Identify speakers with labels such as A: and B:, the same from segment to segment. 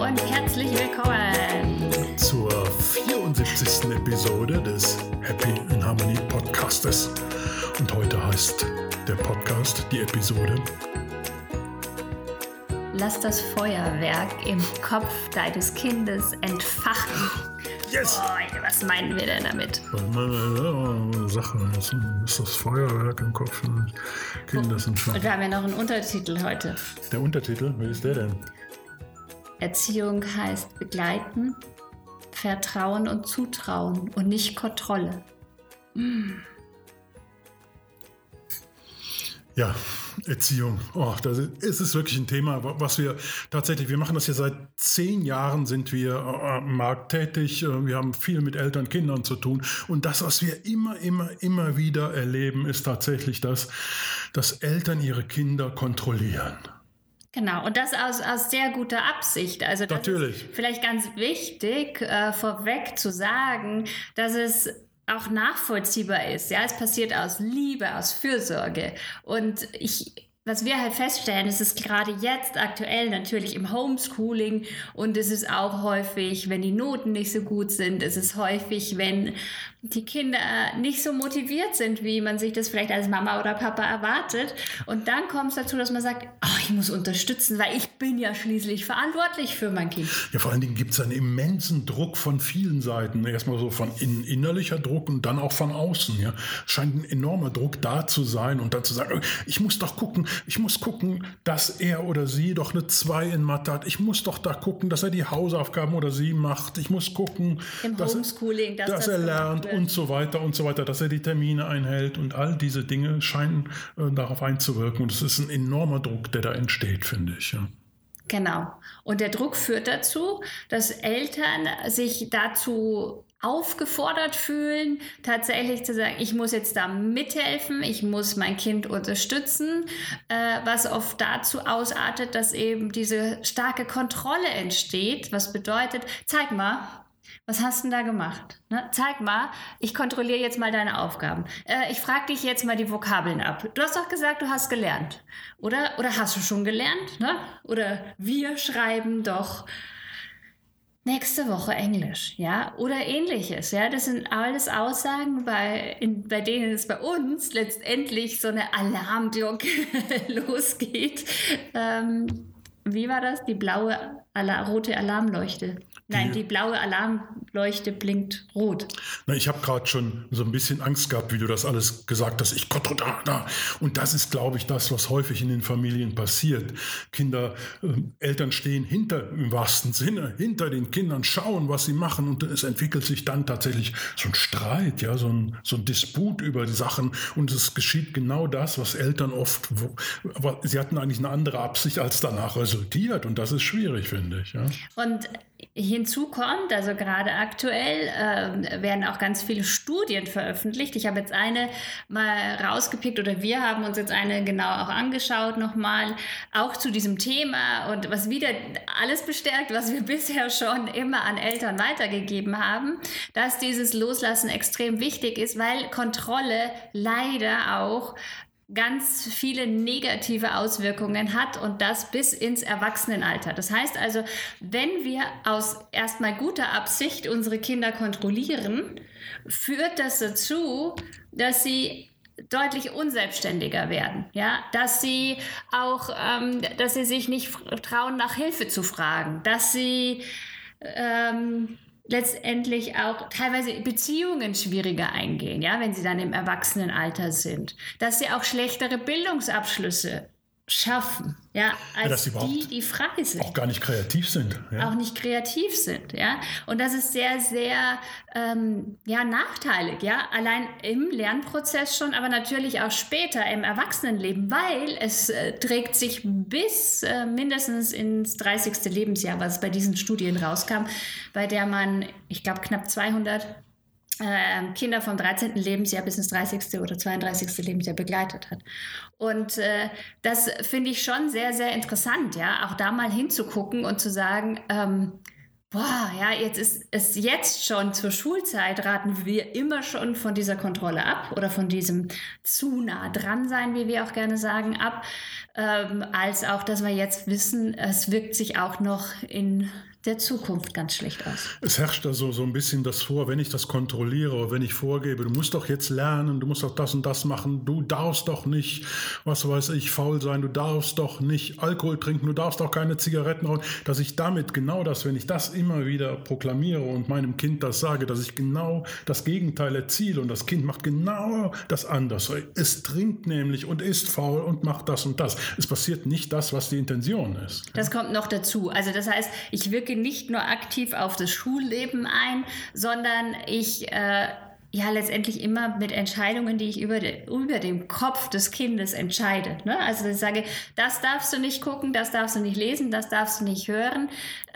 A: und herzlich willkommen
B: zur 74. Episode des Happy in Harmony Podcastes. Und heute heißt der Podcast, die Episode:
A: Lass das Feuerwerk im Kopf deines Kindes entfachen.
B: Yes!
A: Oh, was meinen wir denn damit?
B: Sache, das ist das Feuerwerk im Kopf des Kindes entfachen.
A: Und wir haben ja noch einen Untertitel heute.
B: Der Untertitel, wie ist der denn?
A: Erziehung heißt begleiten, Vertrauen und Zutrauen und nicht Kontrolle.
B: Ja, Erziehung. Oh, das ist wirklich ein Thema, was wir tatsächlich, wir machen das ja seit 10 Jahren, sind wir am Markt tätig. Wir haben viel mit Eltern, Kindern zu tun. Und das, was wir immer wieder erleben, ist tatsächlich das, dass Eltern ihre Kinder kontrollieren.
A: Genau, und das aus sehr guter Absicht. Also das
B: Natürlich.
A: ist vielleicht ganz wichtig, vorweg zu sagen, dass es auch nachvollziehbar ist. Ja, es passiert aus Liebe, aus Fürsorge. Und was wir halt feststellen, es ist gerade jetzt aktuell natürlich im Homeschooling und es ist auch häufig, wenn die Noten nicht so gut sind, es ist häufig, wenn die Kinder nicht so motiviert sind, wie man sich das vielleicht als Mama oder Papa erwartet. Und dann kommt es dazu, dass man sagt, ich muss unterstützen, weil ich bin ja schließlich verantwortlich für mein Kind.
B: Ja, vor allen Dingen gibt es einen immensen Druck von vielen Seiten. Erstmal so von innerlicher Druck und dann auch von außen. Ja. Scheint ein enormer Druck da zu sein und dann zu sagen, ich muss gucken, dass er oder sie doch eine 2 in Mathe hat. Ich muss doch da gucken, dass er die Hausaufgaben oder sie macht. Ich muss gucken, dass er lernt und so weiter, dass er die Termine einhält und all diese Dinge scheinen darauf einzuwirken. Und es ist ein enormer Druck, der da entsteht, finde ich. Ja.
A: Genau. Und der Druck führt dazu, dass Eltern sich dazu aufgefordert fühlen, tatsächlich zu sagen, ich muss jetzt da mithelfen, ich muss mein Kind unterstützen, was oft dazu ausartet, dass eben diese starke Kontrolle entsteht, was bedeutet, zeig mal, was hast du denn da gemacht? Ne? Zeig mal, ich kontrolliere jetzt mal deine Aufgaben. Ich frage dich jetzt mal die Vokabeln ab. Du hast doch gesagt, du hast gelernt. Oder hast du schon gelernt? Ne? Oder wir schreiben doch nächste Woche Englisch, ja, oder ähnliches, ja, das sind alles Aussagen, bei denen es bei uns letztendlich so eine Alarmglocke losgeht. Wie war das? Die rote Alarmleuchte. Nein, die blaue Alarmleuchte blinkt rot.
B: Na, ich habe gerade schon so ein bisschen Angst gehabt, wie du das alles gesagt hast. Ich kontrolliere da. Und das ist, glaube ich, das, was häufig in den Familien passiert. Eltern stehen im wahrsten Sinne, hinter den Kindern, schauen, was sie machen. Und es entwickelt sich dann tatsächlich so ein Streit, ja, so ein Disput über die Sachen. Und es geschieht genau das, was Eltern oft, sie hatten eigentlich eine andere Absicht, als danach resultiert. Und das ist schwierig, finde ich. Ja.
A: Und hinzu kommt, also gerade aktuell werden auch ganz viele Studien veröffentlicht. Ich habe jetzt eine mal rausgepickt oder wir haben uns jetzt eine genau auch angeschaut nochmal, auch zu diesem Thema und was wieder alles bestärkt, was wir bisher schon immer an Eltern weitergegeben haben, dass dieses Loslassen extrem wichtig ist, weil Kontrolle leider auch ganz viele negative Auswirkungen hat und das bis ins Erwachsenenalter. Das heißt also, wenn wir aus erstmal guter Absicht unsere Kinder kontrollieren, führt das dazu, dass sie deutlich unselbstständiger werden, ja, dass sie sich nicht trauen, nach Hilfe zu fragen, dass sie letztendlich auch teilweise Beziehungen schwieriger eingehen, ja, wenn sie dann im Erwachsenenalter sind. Dass sie auch schlechtere Bildungsabschlüsse schaffen, ja, als die frei sind.
B: Auch gar nicht kreativ sind. Ja.
A: Auch nicht kreativ sind, ja. Und das ist sehr, sehr nachteilig, ja. Allein im Lernprozess schon, aber natürlich auch später im Erwachsenenleben, weil es trägt sich bis mindestens ins 30. Lebensjahr, was bei diesen Studien rauskam, bei der man, ich glaube, knapp 200 Kinder vom 13. Lebensjahr bis ins 30. oder 32. Lebensjahr begleitet hat. Und das finde ich schon sehr, sehr interessant, ja, auch da mal hinzugucken und zu sagen, jetzt ist es jetzt schon zur Schulzeit, raten wir immer schon von dieser Kontrolle ab oder von diesem zu nah dran sein, wie wir auch gerne sagen, ab, als auch, dass wir jetzt wissen, es wirkt sich auch noch in der Zukunft ganz schlecht aus.
B: Es herrscht da so ein bisschen das vor, wenn ich das kontrolliere, wenn ich vorgebe, du musst doch jetzt lernen, du musst doch das und das machen, du darfst doch nicht, was weiß ich, faul sein, du darfst doch nicht Alkohol trinken, du darfst doch keine Zigaretten rauchen, dass ich damit genau das, wenn ich das immer wieder proklamiere und meinem Kind das sage, dass ich genau das Gegenteil erziele und das Kind macht genau das anders. Es trinkt nämlich und ist faul und macht das und das. Es passiert nicht das, was die Intention ist.
A: Das kommt noch dazu. Also das heißt, ich wirke nicht nur aktiv auf das Schulleben ein, sondern ich letztendlich immer mit Entscheidungen, die ich über dem Kopf des Kindes entscheide. Ne? Also ich sage, das darfst du nicht gucken, das darfst du nicht lesen, das darfst du nicht hören,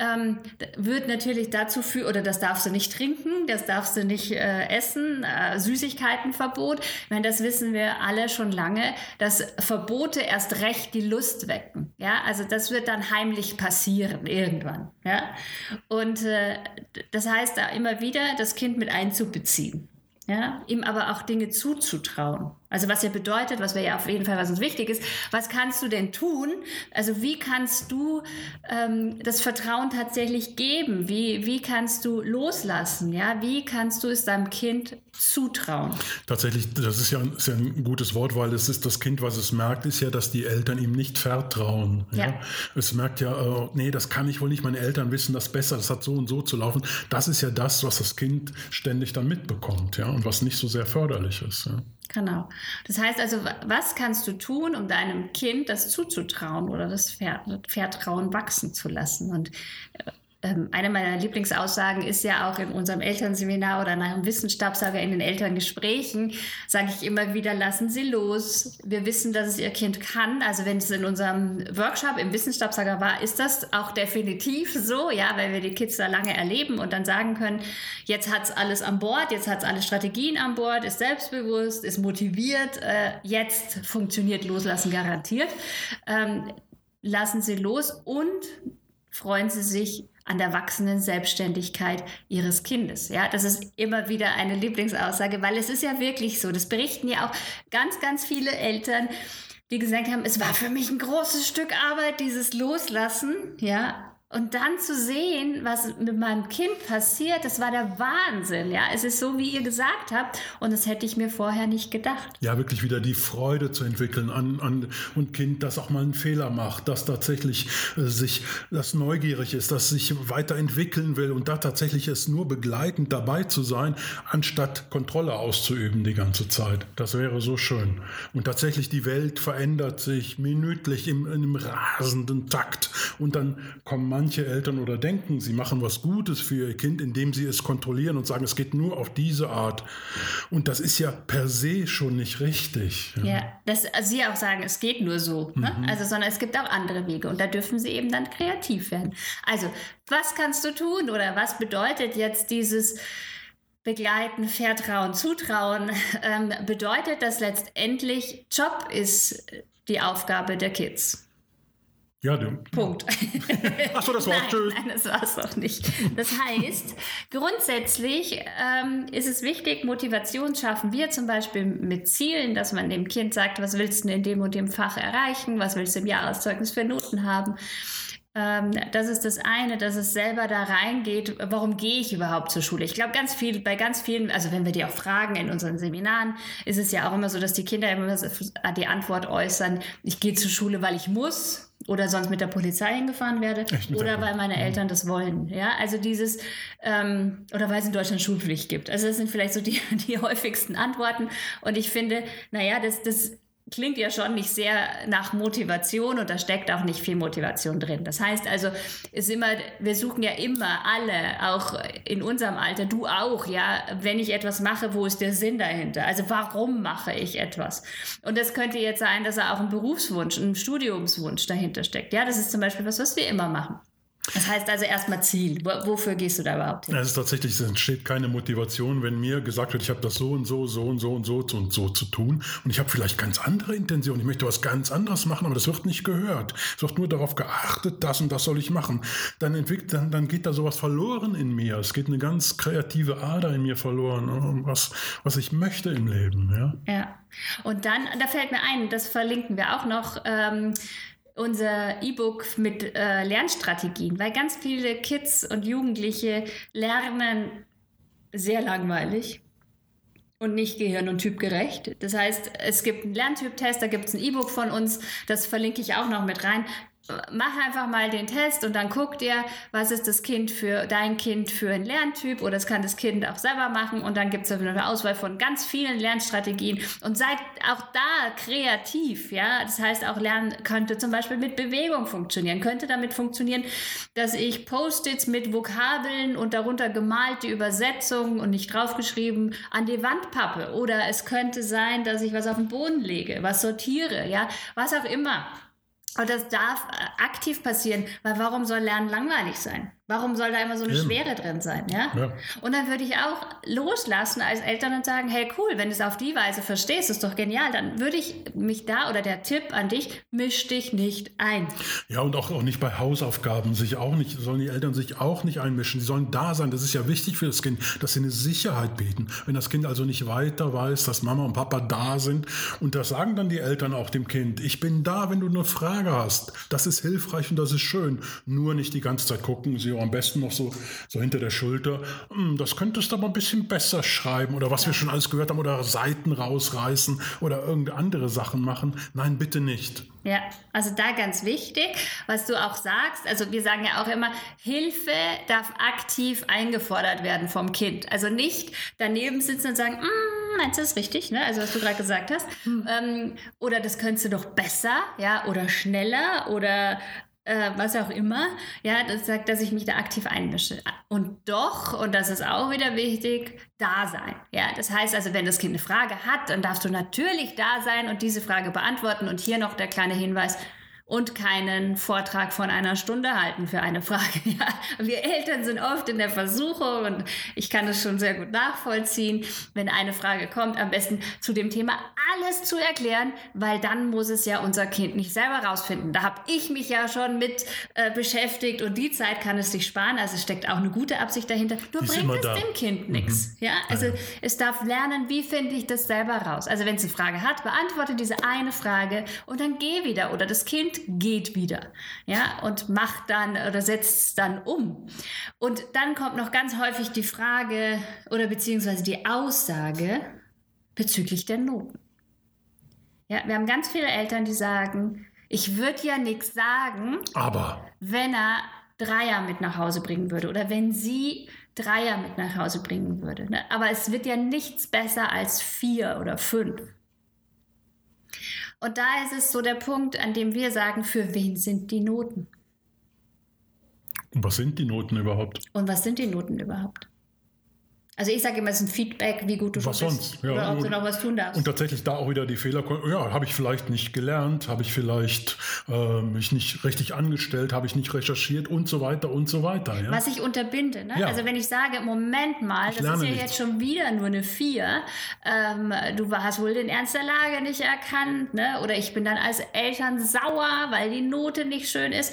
A: wird natürlich dazu führen, oder das darfst du nicht trinken, das darfst du nicht essen, Süßigkeitenverbot. Ich meine, das wissen wir alle schon lange, dass Verbote erst recht die Lust wecken. Ja? Also das wird dann heimlich passieren irgendwann. Ja? Und das heißt, da immer wieder das Kind mit einzubeziehen. Ja, ihm aber auch Dinge zuzutrauen. Also was ja bedeutet, was uns wichtig ist, was kannst du denn tun? Also wie kannst du das Vertrauen tatsächlich geben? Wie kannst du loslassen? Ja? Wie kannst du es deinem Kind zutrauen?
B: Tatsächlich, das ist ja ein gutes Wort, weil es ist das Kind, was es merkt, ist ja, dass die Eltern ihm nicht vertrauen. Ja? Es merkt ja, nee, das kann ich wohl nicht, meine Eltern wissen das besser, das hat so und so zu laufen. Das ist ja das, was das Kind ständig dann mitbekommt, ja, und was nicht so sehr förderlich ist. Ja.
A: Genau. Das heißt also, was kannst du tun, um deinem Kind das zuzutrauen oder das Vertrauen wachsen zu lassen? Und eine meiner Lieblingsaussagen ist ja auch in unserem Elternseminar oder nach dem Wissensstabssager in den Elterngesprächen, sage ich immer wieder, lassen Sie los. Wir wissen, dass es Ihr Kind kann. Also wenn es in unserem Workshop im Wissensstabssager war, ist das auch definitiv so, ja, weil wir die Kids da lange erleben und dann sagen können, jetzt hat es alles an Bord, jetzt hat es alle Strategien an Bord, ist selbstbewusst, ist motiviert, jetzt funktioniert Loslassen garantiert. Lassen Sie los und freuen Sie sich an der wachsenden Selbstständigkeit Ihres Kindes. Ja, das ist immer wieder eine Lieblingsaussage, weil es ist ja wirklich so, das berichten ja auch ganz, ganz viele Eltern, die gesagt haben, es war für mich ein großes Stück Arbeit, dieses Loslassen, ja. Und dann zu sehen, was mit meinem Kind passiert, das war der Wahnsinn. Ja, es ist so, wie ihr gesagt habt, und das hätte ich mir vorher nicht gedacht.
B: Ja, wirklich wieder die Freude zu entwickeln und Kind, das auch mal einen Fehler macht, das tatsächlich das neugierig ist, das sich weiterentwickeln will und da tatsächlich es nur begleitend dabei zu sein, anstatt Kontrolle auszuüben die ganze Zeit. Das wäre so schön. Und tatsächlich die Welt verändert sich minütlich in einem rasenden Takt und dann kommen manche Eltern oder denken, sie machen was Gutes für ihr Kind, indem sie es kontrollieren und sagen, es geht nur auf diese Art. Und das ist ja per se schon nicht richtig.
A: Ja, sie auch sagen, es geht nur so. Ne? Also, sondern es gibt auch andere Wege und da dürfen sie eben dann kreativ werden. Also, was kannst du tun oder was bedeutet jetzt dieses Begleiten, Vertrauen, Zutrauen? Bedeutet das letztendlich, Job ist die Aufgabe der Kids.
B: Ja,
A: Punkt.
B: Achso, das war's. Tschüss.
A: Nein, das war's doch nicht. Das heißt, grundsätzlich ist es wichtig, Motivation schaffen wir zum Beispiel mit Zielen, dass man dem Kind sagt, was willst du in dem und dem Fach erreichen, was willst du im Jahreszeugnis für Noten haben. Das ist das eine, dass es selber da reingeht, warum gehe ich überhaupt zur Schule? Ich glaube, bei ganz vielen, also wenn wir die auch fragen in unseren Seminaren, ist es ja auch immer so, dass die Kinder immer die Antwort äußern, ich gehe zur Schule, weil ich muss oder sonst mit der Polizei hingefahren werde oder weil meine Eltern das wollen. Ja, also dieses, oder weil es in Deutschland Schulpflicht gibt. Also das sind vielleicht so die häufigsten Antworten und ich finde, naja, das klingt ja schon nicht sehr nach Motivation und da steckt auch nicht viel Motivation drin. Das heißt also, wir suchen ja immer alle, auch in unserem Alter, du auch, ja, wenn ich etwas mache, wo ist der Sinn dahinter? Also warum mache ich etwas? Und das könnte jetzt sein, dass auch ein Berufswunsch, ein Studiumswunsch dahinter steckt. Ja, das ist zum Beispiel was wir immer machen. Das heißt also erstmal Ziel. Wofür gehst du da überhaupt hin?
B: Es ist tatsächlich, es entsteht keine Motivation, wenn mir gesagt wird, ich habe das so und so zu tun und ich habe vielleicht ganz andere Intentionen. Ich möchte was ganz anderes machen, aber das wird nicht gehört. Es wird nur darauf geachtet, das und das soll ich machen. Dann geht da sowas verloren in mir. Es geht eine ganz kreative Ader in mir verloren, was ich möchte im Leben. Ja.
A: Und dann, da fällt mir ein, das verlinken wir auch noch, unser E-Book mit Lernstrategien, weil ganz viele Kids und Jugendliche lernen sehr langweilig und nicht gehirn- und typgerecht. Das heißt, es gibt einen Lerntyp-Test, da gibt es ein E-Book von uns, das verlinke ich auch noch mit rein. Mach einfach mal den Test und dann guck dir, was ist dein Kind für ein Lerntyp, oder das kann das Kind auch selber machen, und dann gibt es eine Auswahl von ganz vielen Lernstrategien und seid auch da kreativ, ja, das heißt auch Lernen könnte zum Beispiel mit Bewegung funktionieren, könnte damit funktionieren, dass ich Post-its mit Vokabeln und darunter gemalt die Übersetzung und nicht draufgeschrieben an die Wand pappe, oder es könnte sein, dass ich was auf den Boden lege, was sortiere, ja, was auch immer. Und das darf aktiv passieren, weil warum soll Lernen langweilig sein? Warum soll da immer so eine Schwere drin sein? Ja? Und dann würde ich auch loslassen als Eltern und sagen, hey cool, wenn du es auf die Weise verstehst, ist doch genial, dann würde ich mich da, oder der Tipp an dich, misch dich nicht ein.
B: Ja, und auch nicht bei Hausaufgaben, sollen die Eltern sich auch nicht einmischen. Sie sollen da sein, das ist ja wichtig für das Kind, dass sie eine Sicherheit bieten. Wenn das Kind also nicht weiter weiß, dass Mama und Papa da sind, und das sagen dann die Eltern auch dem Kind, ich bin da, wenn du eine Frage hast. Das ist hilfreich und das ist schön. Nur nicht die ganze Zeit gucken, sie am besten noch so hinter der Schulter, das könntest du aber ein bisschen besser schreiben, oder was wir schon alles gehört haben, oder Seiten rausreißen oder irgendeine andere Sachen machen. Nein, bitte nicht.
A: Ja, also da ganz wichtig, was du auch sagst, also wir sagen ja auch immer, Hilfe darf aktiv eingefordert werden vom Kind. Also nicht daneben sitzen und sagen, meinst du das richtig, ne? Also was du gerade gesagt hast. Oder das könntest du doch besser, ja, oder schneller, oder was auch immer, ja, das sagt, dass ich mich da aktiv einmische. Und doch, und das ist auch wieder wichtig, da sein. Ja, das heißt also, wenn das Kind eine Frage hat, dann darfst du natürlich da sein und diese Frage beantworten. Und hier noch der kleine Hinweis: und keinen Vortrag von einer Stunde halten für eine Frage. Ja, wir Eltern sind oft in der Versuchung, und ich kann das schon sehr gut nachvollziehen, wenn eine Frage kommt, am besten zu dem Thema alles zu erklären, weil dann muss es ja unser Kind nicht selber rausfinden. Da habe ich mich ja schon mit beschäftigt, und die Zeit kann es sich sparen. Also es steckt auch eine gute Absicht dahinter. Nur bringt es dem Kind nichts. Ja, also es darf lernen, wie finde ich das selber raus. Also wenn es eine Frage hat, beantworte diese eine Frage und dann geh wieder, oder das Kind geht wieder, ja, und macht dann oder setzt es dann um. Und dann kommt noch ganz häufig die Frage oder beziehungsweise die Aussage bezüglich der Noten. Ja, wir haben ganz viele Eltern, die sagen, ich würde ja nichts sagen,
B: aber
A: wenn er Dreier mit nach Hause bringen würde oder wenn sie Dreier mit nach Hause bringen würde. Ne? Aber es wird ja nichts besser als 4 oder 5. Und da ist es so der Punkt, an dem wir sagen, für wen sind die Noten?
B: Und was sind die Noten überhaupt?
A: Also ich sage immer, es ist ein Feedback, wie gut du schon bist. Ja, oder ob du noch was tun darfst.
B: Und tatsächlich da auch wieder die Fehler, ja, habe ich vielleicht nicht gelernt, habe ich vielleicht mich nicht richtig angestellt, habe ich nicht recherchiert und so weiter und so weiter. Ja?
A: Was ich unterbinde. Ne? Ja. Also wenn ich sage, Moment mal, das ist ja jetzt schon wieder nur eine 4, du hast wohl den Ernst der Lage nicht erkannt, ne? Oder ich bin dann als Eltern sauer, weil die Note nicht schön ist.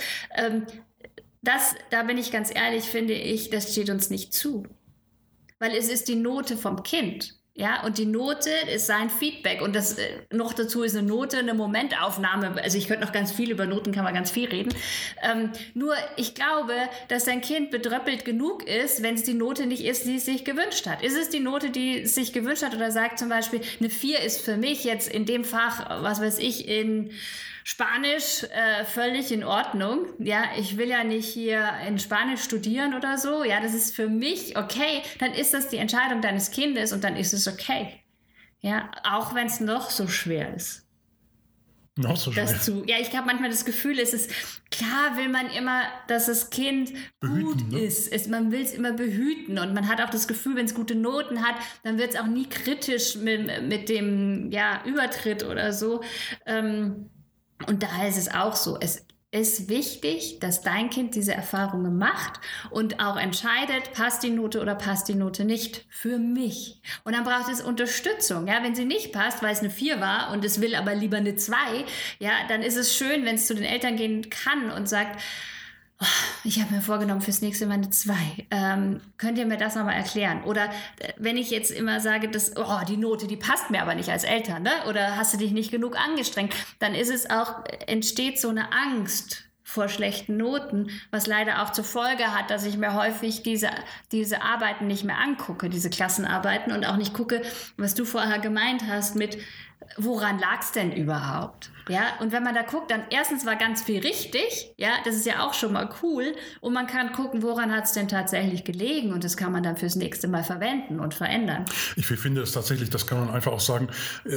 A: Da bin ich ganz ehrlich, finde ich, das steht uns nicht zu. Weil es ist die Note vom Kind, ja, und die Note ist sein Feedback, und das noch dazu ist eine Note, eine Momentaufnahme. Also ich könnte noch ganz viel über Noten, kann man ganz viel reden. Nur ich glaube, dass dein Kind bedröppelt genug ist, wenn es die Note nicht ist, die es sich gewünscht hat. Ist es die Note, die es sich gewünscht hat, oder sagt zum Beispiel, eine 4 ist für mich jetzt in dem Fach, was weiß ich, in Spanisch völlig in Ordnung. Ja, ich will ja nicht hier in Spanisch studieren oder so. Ja, das ist für mich okay. Dann ist das die Entscheidung deines Kindes und dann ist es okay. Ja, auch wenn es noch so schwer ist.
B: Noch so schwer.
A: Ich habe manchmal das Gefühl, klar will man immer, dass das Kind gut ist. Man will es immer behüten, und man hat auch das Gefühl, wenn es gute Noten hat, dann wird es auch nie kritisch mit dem Übertritt oder so. Und daher ist es auch so, es ist wichtig, dass dein Kind diese Erfahrungen macht und auch entscheidet, passt die Note oder passt die Note nicht für mich. Und dann braucht es Unterstützung. Ja? Wenn sie nicht passt, weil es eine 4 war und es will aber lieber eine 2, ja, dann ist es schön, wenn es zu den Eltern gehen kann und sagt, Ich habe mir vorgenommen, fürs nächste Mal eine 2. Könnt ihr mir das nochmal erklären? Oder wenn ich jetzt immer sage, die Note, die passt mir aber nicht als Eltern, ne? Oder hast du dich nicht genug angestrengt, dann entsteht so eine Angst vor schlechten Noten, was leider auch zur Folge hat, dass ich mir häufig diese Arbeiten nicht mehr angucke, diese Klassenarbeiten, und auch nicht gucke, was du vorher gemeint hast mit, woran lag es denn überhaupt? Ja, und wenn man da guckt, dann erstens war ganz viel richtig, ja, das ist ja auch schon mal cool, und man kann gucken, woran hat es denn tatsächlich gelegen, und das kann man dann fürs nächste Mal verwenden und verändern.
B: Ich finde es tatsächlich, das kann man einfach auch sagen,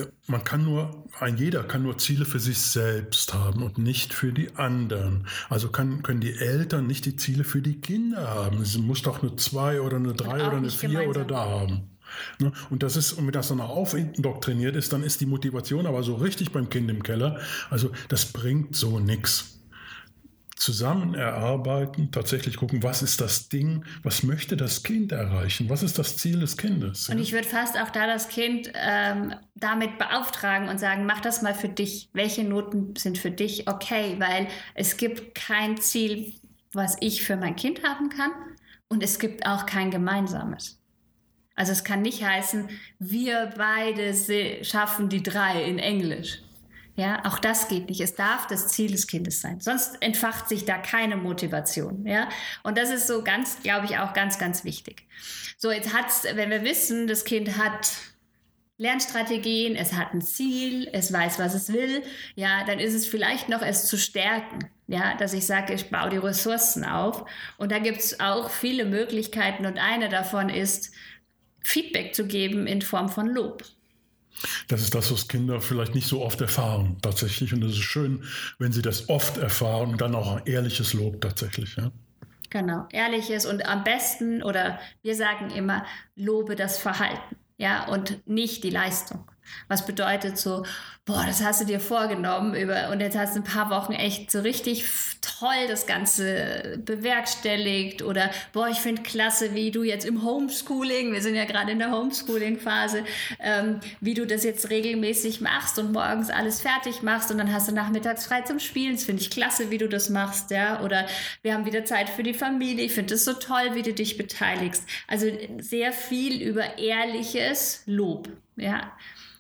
B: jeder kann nur Ziele für sich selbst haben und nicht für die anderen. Also können die Eltern nicht die Ziele für die Kinder haben. Sie muss doch eine 2 oder eine 3 oder eine 4 oder da haben. Und wenn das dann auch aufindoktriniert ist, dann ist die Motivation aber so richtig beim Kind im Keller. Also das bringt so nichts. Zusammen erarbeiten, tatsächlich gucken, was ist das Ding, was möchte das Kind erreichen, was ist das Ziel des Kindes.
A: Und ich würde fast auch da das Kind damit beauftragen und sagen, mach das mal für dich. Welche Noten sind für dich okay? Weil es gibt kein Ziel, was ich für mein Kind haben kann, und es gibt auch kein gemeinsames. Also es kann nicht heißen, wir beide schaffen die 3 in Englisch. Ja, auch das geht nicht. Es darf das Ziel des Kindes sein. Sonst entfacht sich da keine Motivation. Ja? Und das ist so glaube ich, auch ganz, ganz wichtig. So, wenn wir wissen, das Kind hat Lernstrategien, es hat ein Ziel, es weiß, was es will, ja, dann ist es vielleicht noch, es zu stärken. Ja, dass ich sage, ich baue die Ressourcen auf. Und da gibt es auch viele Möglichkeiten, und eine davon ist, Feedback zu geben in Form von Lob.
B: Das ist das, was Kinder vielleicht nicht so oft erfahren, tatsächlich. Und es ist schön, wenn sie das oft erfahren und dann auch ein ehrliches Lob tatsächlich. Ja?
A: Genau, ehrliches, und am besten, oder wir sagen immer, lobe das Verhalten, ja, und nicht die Leistung. Was bedeutet so, das hast du dir vorgenommen und jetzt hast du ein paar Wochen echt so richtig toll das Ganze bewerkstelligt, oder ich finde klasse, wie du jetzt im Homeschooling, wir sind ja gerade in der Homeschooling-Phase, wie du das jetzt regelmäßig machst und morgens alles fertig machst und dann hast du nachmittags frei zum Spielen. Das finde ich klasse, wie du das machst, ja, oder wir haben wieder Zeit für die Familie. Ich finde es so toll, wie du dich beteiligst. Also sehr viel über ehrliches Lob, ja.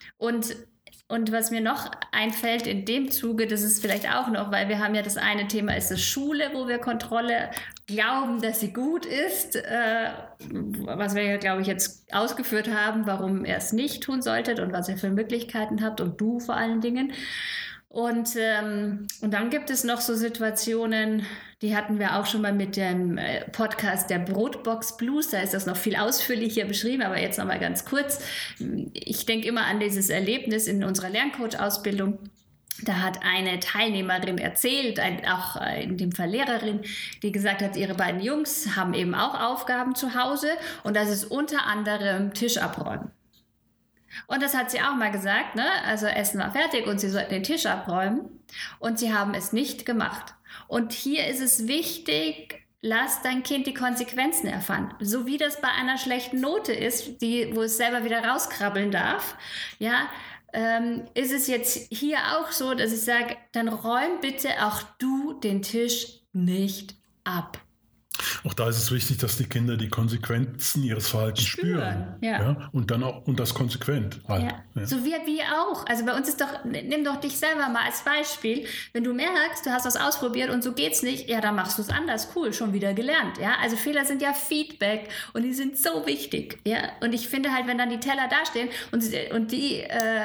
A: Und was mir noch einfällt in dem Zuge, das ist vielleicht auch noch, weil wir haben ja das eine Thema, ist das Schule, wo wir Kontrolle glauben, dass sie gut ist, was wir ja, glaube ich, jetzt ausgeführt haben, warum ihr es nicht tun solltet und was ihr für Möglichkeiten habt, und du vor allen Dingen. Und dann gibt es noch so Situationen, die hatten wir auch schon mal mit dem Podcast der Brotbox Blues, da ist das noch viel ausführlicher beschrieben, aber jetzt noch mal ganz kurz. Ich denke immer an dieses Erlebnis in unserer Lerncoach-Ausbildung. Da hat eine Teilnehmerin erzählt, auch in dem Fall Lehrerin, die gesagt hat, ihre beiden Jungs haben eben auch Aufgaben zu Hause, und das ist unter anderem Tisch abräumen. Und das hat sie auch mal gesagt, ne? Also Essen war fertig und sie sollten den Tisch abräumen, und sie haben es nicht gemacht. Und hier ist es wichtig, lass dein Kind die Konsequenzen erfahren. So wie das bei einer schlechten Note ist, wo es selber wieder rauskrabbeln darf, ja, ist es jetzt hier auch so, dass ich sage, dann räum bitte auch du den Tisch nicht ab.
B: Auch da ist es wichtig, dass die Kinder die Konsequenzen ihres Verhaltens spüren. Ja. Und dann auch, und das konsequent halt.
A: Ja. Ja. So wie wir auch. Also bei uns ist doch, nimm doch dich selber mal als Beispiel. Wenn du merkst, du hast was ausprobiert und so geht's nicht, ja, dann machst du es anders. Cool, schon wieder gelernt. Ja, also Fehler sind ja Feedback, und die sind so wichtig. Ja, und ich finde halt, wenn dann die Teller dastehen und die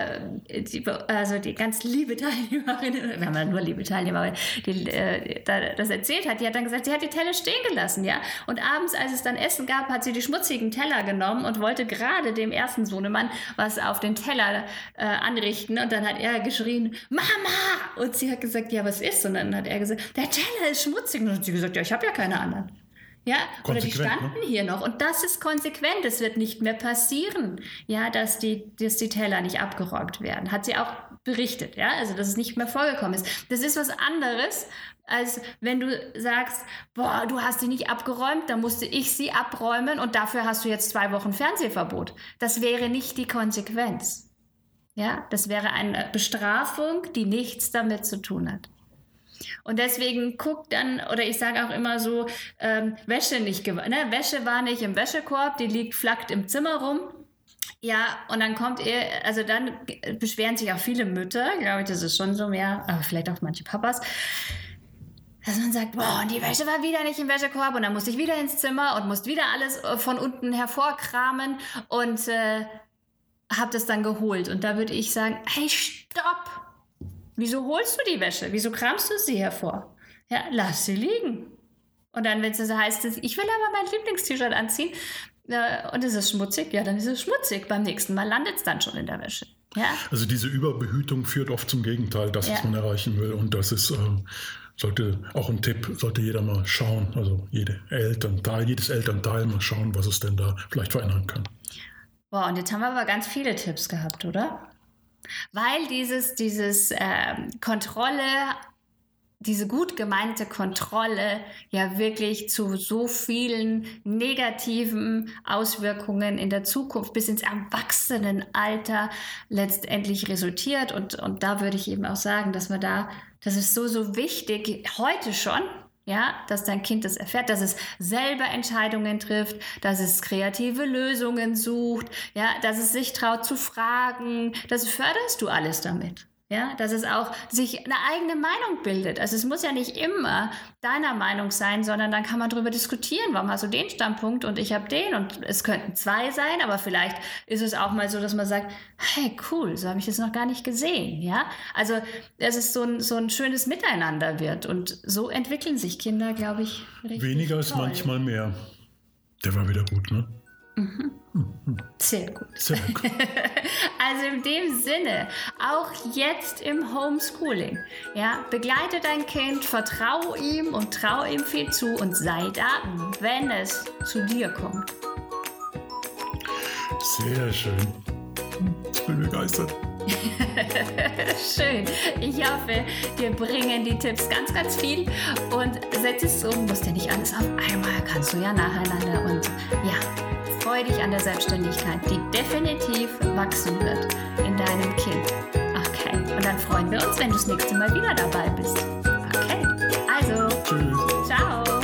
A: ganz liebe Teilnehmerin, wir haben ja nur liebe Teilnehmer, die das erzählt hat, die hat dann gesagt, sie hat die Teller stehen gelassen. Ja? Und abends, als es dann Essen gab, hat sie die schmutzigen Teller genommen und wollte gerade dem ersten Sohnemann was auf den Teller anrichten. Und dann hat er geschrien, Mama! Und sie hat gesagt, ja, was ist? Und dann hat er gesagt, der Teller ist schmutzig. Und dann hat sie gesagt, ja, ich habe ja keine anderen. Ja, oder die standen hier noch. Und das ist konsequent. Es wird nicht mehr passieren, ja, dass die Teller nicht abgeräumt werden. Hat sie auch berichtet, ja, also dass es nicht mehr vorgekommen ist. Das ist was anderes, als wenn du sagst, du hast die nicht abgeräumt, dann musste ich sie abräumen und dafür hast du jetzt 2 Wochen Fernsehverbot. Das wäre nicht die Konsequenz. Ja, das wäre eine Bestrafung, die nichts damit zu tun hat. Und deswegen guck dann, oder ich sage auch immer so, Wäsche nicht, Wäsche war nicht im Wäschekorb, die liegt flackt im Zimmer rum. Ja, und dann dann beschweren sich auch viele Mütter, glaube ich, das ist schon so mehr, aber vielleicht auch manche Papas, dass man sagt, boah, und die Wäsche war wieder nicht im Wäschekorb und dann musste ich wieder ins Zimmer und musste wieder alles von unten hervorkramen und habe das dann geholt. Und da würde ich sagen, hey, stopp! Wieso holst du die Wäsche? Wieso kramst du sie hervor? Ja, lass sie liegen. Und dann, wenn es so heißt, ich will aber mein Lieblingst-T-Shirt anziehen und es ist schmutzig, ja, dann ist es schmutzig. Beim nächsten Mal landet es dann schon in der Wäsche. Ja?
B: Also diese Überbehütung führt oft zum Gegenteil, das, was man erreichen will. Und das ist... sollte auch ein Tipp, sollte jeder mal schauen, also jedes Elternteil mal schauen, was es denn da vielleicht verändern kann.
A: Boah, und jetzt haben wir aber ganz viele Tipps gehabt, oder? Weil dieses Kontrolle, diese gut gemeinte Kontrolle ja wirklich zu so vielen negativen Auswirkungen in der Zukunft bis ins Erwachsenenalter letztendlich resultiert. Und da würde ich eben auch sagen, das ist so wichtig, heute schon, ja, dass dein Kind das erfährt, dass es selber Entscheidungen trifft, dass es kreative Lösungen sucht, ja, dass es sich traut zu fragen. Das förderst du alles damit. Ja, dass es auch sich eine eigene Meinung bildet. Also es muss ja nicht immer deiner Meinung sein, sondern dann kann man darüber diskutieren. Warum hast du den Standpunkt und ich habe den? Und es könnten 2 sein, aber vielleicht ist es auch mal so, dass man sagt, hey, cool, so habe ich das noch gar nicht gesehen. Ja, also dass es so ein schönes Miteinander wird. Und so entwickeln sich Kinder, glaube ich, richtig
B: Weniger ist manchmal mehr. Der war wieder gut, ne?
A: Mhm. Sehr gut.
B: Sehr gut.
A: Also in dem Sinne, auch jetzt im Homeschooling, ja, begleite dein Kind, vertraue ihm und traue ihm viel zu und sei da, wenn es zu dir kommt.
B: Sehr schön. Ich bin begeistert.
A: Schön. Ich hoffe, wir bringen die Tipps ganz, ganz viel und setz es um. Musst ja nicht alles auf einmal, kannst du ja nacheinander und ja, freu dich an der Selbstständigkeit, die definitiv wachsen wird in deinem Kind. Okay, und dann freuen wir uns, wenn du das nächste Mal wieder dabei bist. Okay, also,
B: Tschüss.
A: Ciao.